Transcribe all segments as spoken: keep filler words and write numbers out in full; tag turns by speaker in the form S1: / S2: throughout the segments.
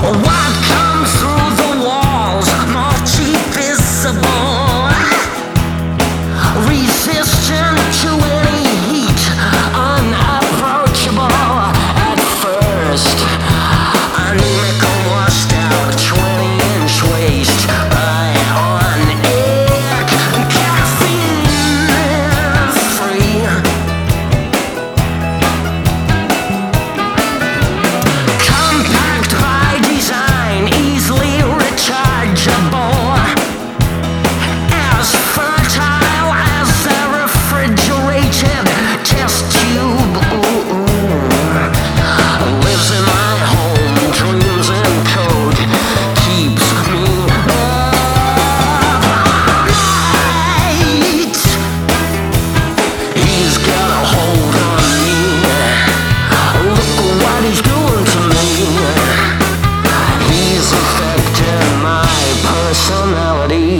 S1: What comes through the walls, multi visible, resistant to any heat, unapproachable at first. Anemic or washed out, twenty inch waist, high on egg, caffeine free. Compact by design, easily rechargeable, as fertile as a refrigerated test tube. Ooh, ooh. Lives in my home, dreams in code, keeps me up all night. He's got a hold on me. Look at what he's doing to me. He's affecting my personality.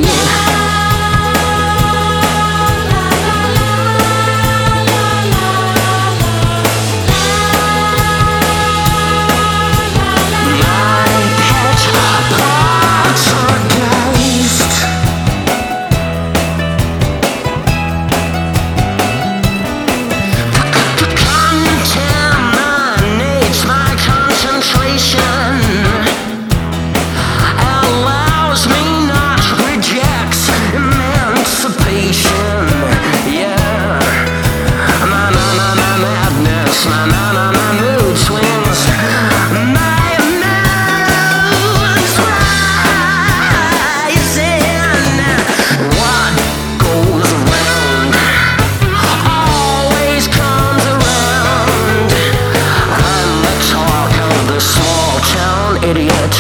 S1: My pet poltergeist. Contaminates my concentration, allows me not, rejects emancipation. Yeah, my na na na madness, my na na na mood swings, my mood's rising. What goes around always comes around. I'm the talk of the small town idiot.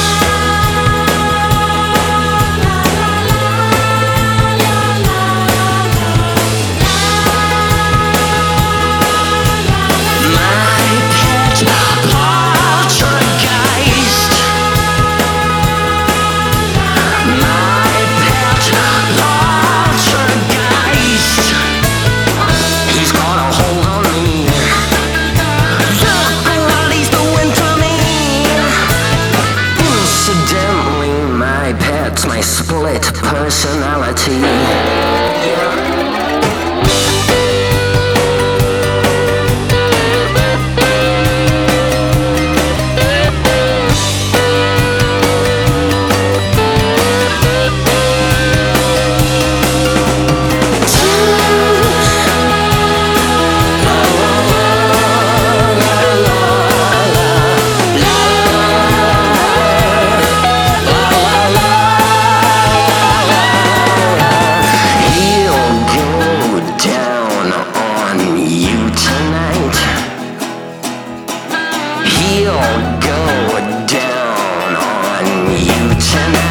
S1: My pet poltergeist. My pet poltergeist. He's got a hold on me. Look what he's doing to me. Incidentally, my pet's my split personality. He'll go down on you tonight. He'll go down on you tonight.